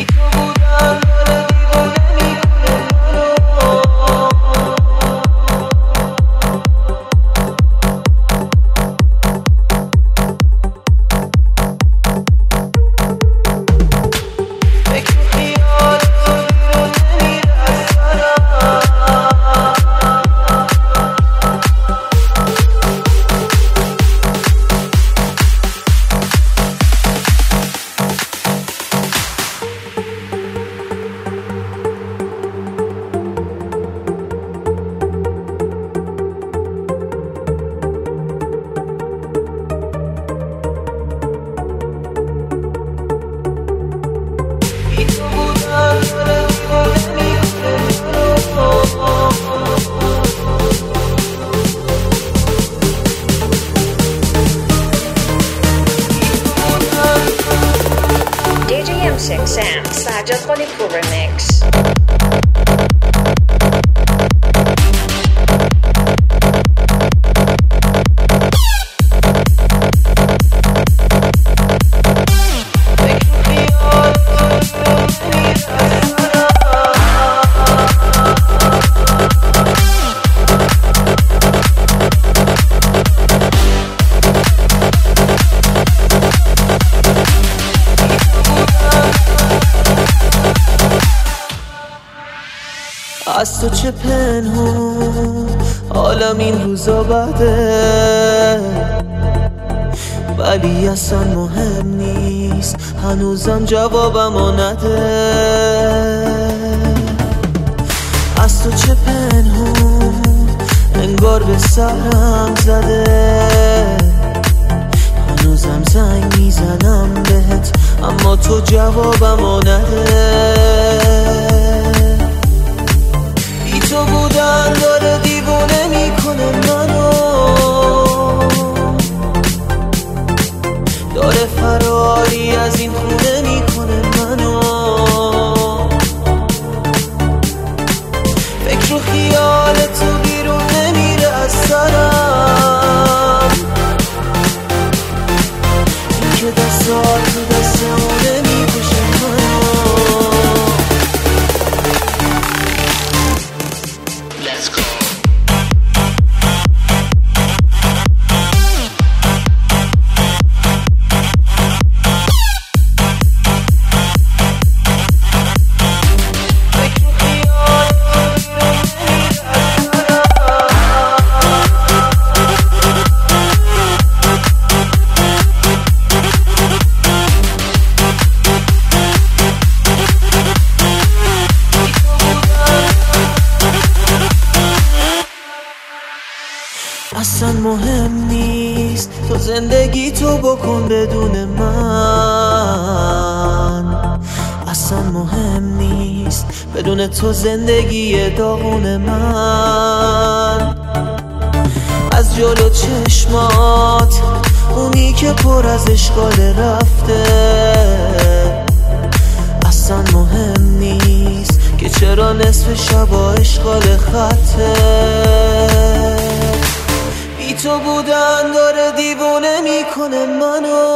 Sam, Sajjad Khalilpur remix. از تو چه پنهون حالم این روزا بده، ولی اصلا مهم نیست، هنوزم جوابمو نده. از تو چه پنهون انگار به سرم زده، هنوزم زنگ میزنم بهت اما تو جوابمو نده. تو بودن داره دیوونه میکنه منو، داره فراری از این خونه میکنه منو. فکر و خیال تو بیرون نمیره از سرم، این که دستات تو دستمونه میکشه منو. اصلا مهم نیست تو زندگی تو بکن بدون من، اصلا مهم نیست بدون تو زندگی داغون من. از جلو چشمات اونی که پر از اشکال رفته، اصلا مهم نیست که چرا نصف شبا اشکال خطه. تو بودن داره دیوونه میکنه منو،